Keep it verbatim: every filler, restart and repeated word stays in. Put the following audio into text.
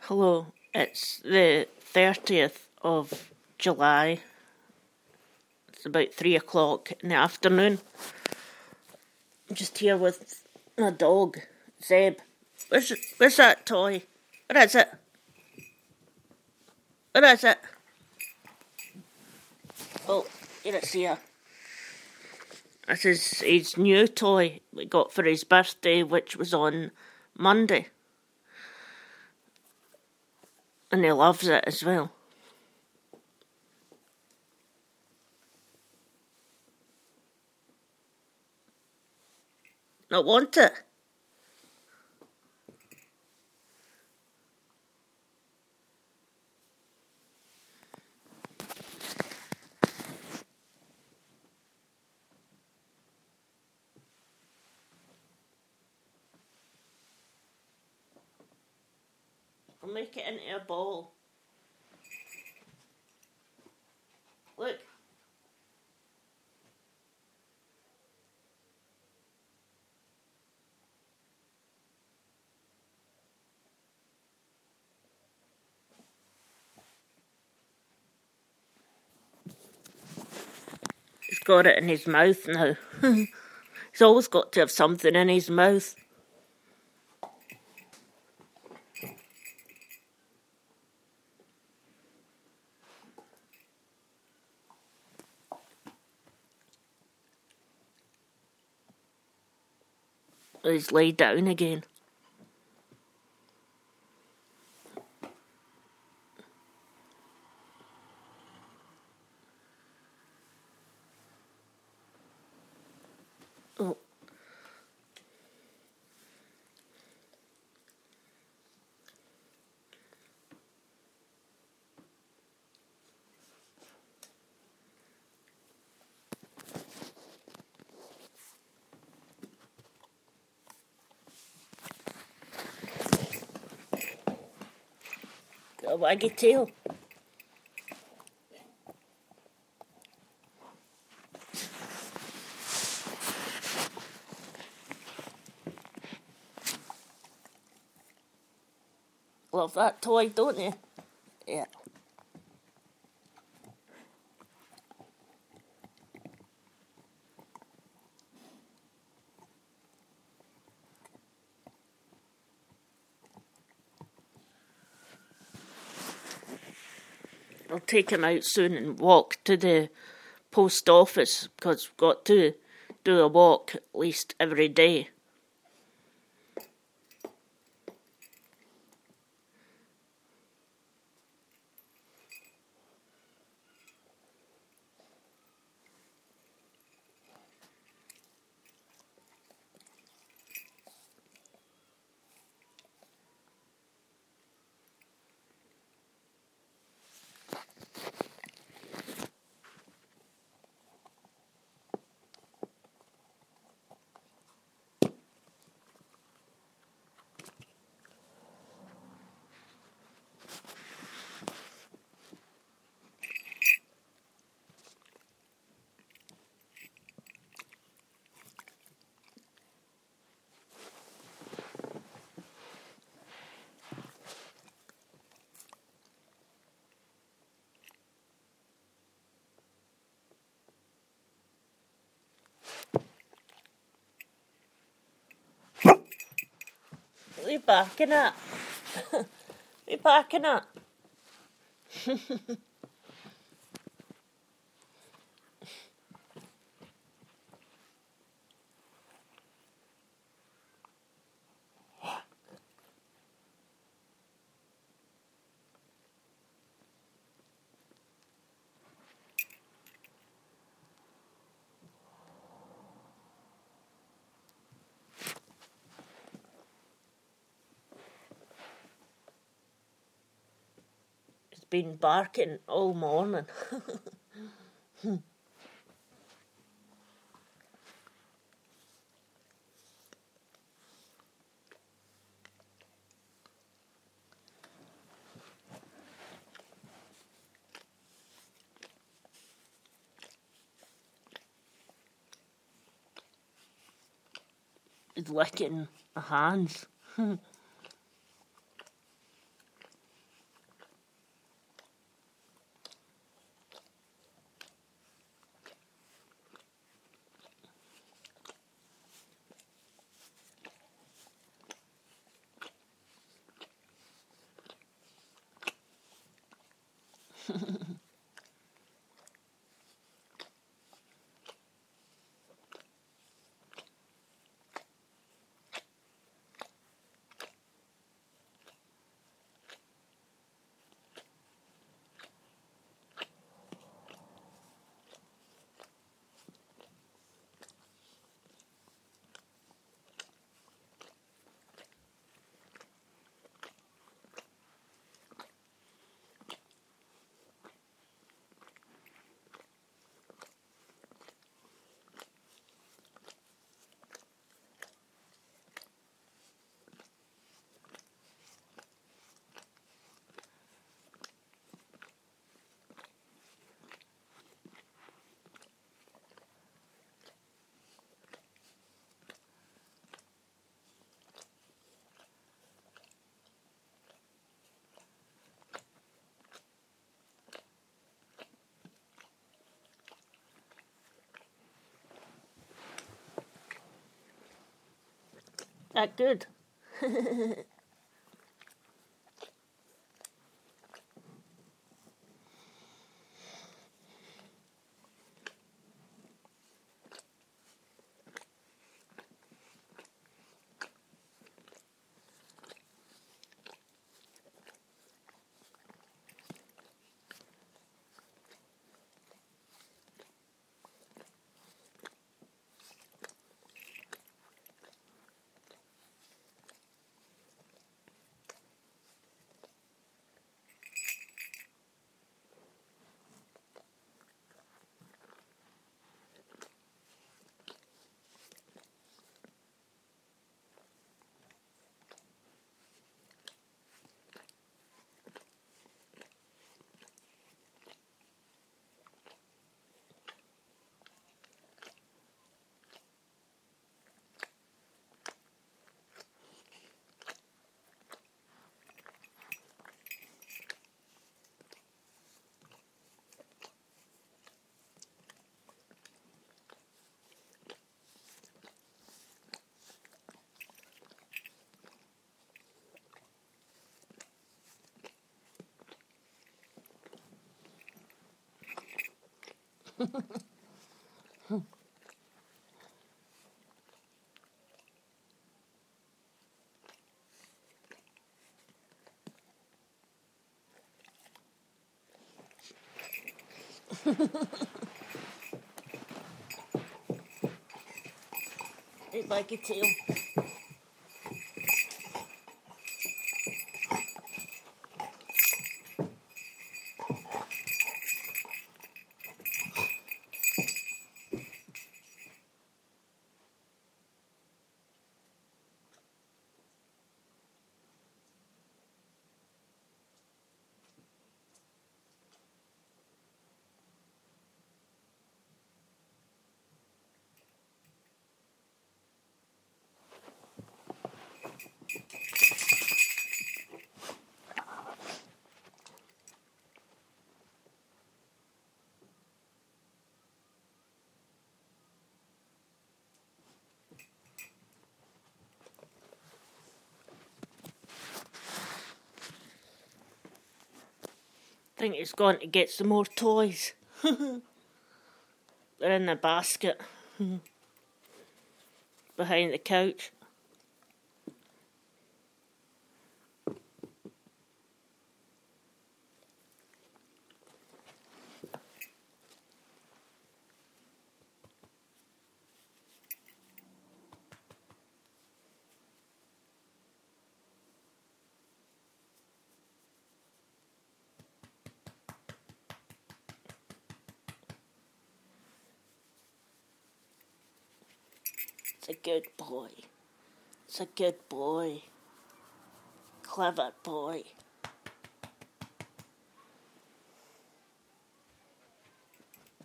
Hello, it's the thirtieth of July. It's about three o'clock in the afternoon. I'm just here with my dog, Zeb. Where's, where's that toy? Where is it? Where is it? Oh, here it's here. This is his new toy we got for his birthday, which was on Monday. And he loves it as well. Not want it? I'll make it into a ball. Look. He's got it in his mouth now. He's always got to have something in his mouth. He's laid down again. Oh. Got a waggy tail. Love that toy, don't you? Yeah. I'll take him out soon and walk to the post office because we've got to do a walk at least every day. What are you barking at? What are you barking at? He's been barking all morning. He's licking my hands. That good. If I could tell. I think he's gone to get some more toys. They're in the basket behind the couch. It's a good boy. It's a good boy. Clever boy.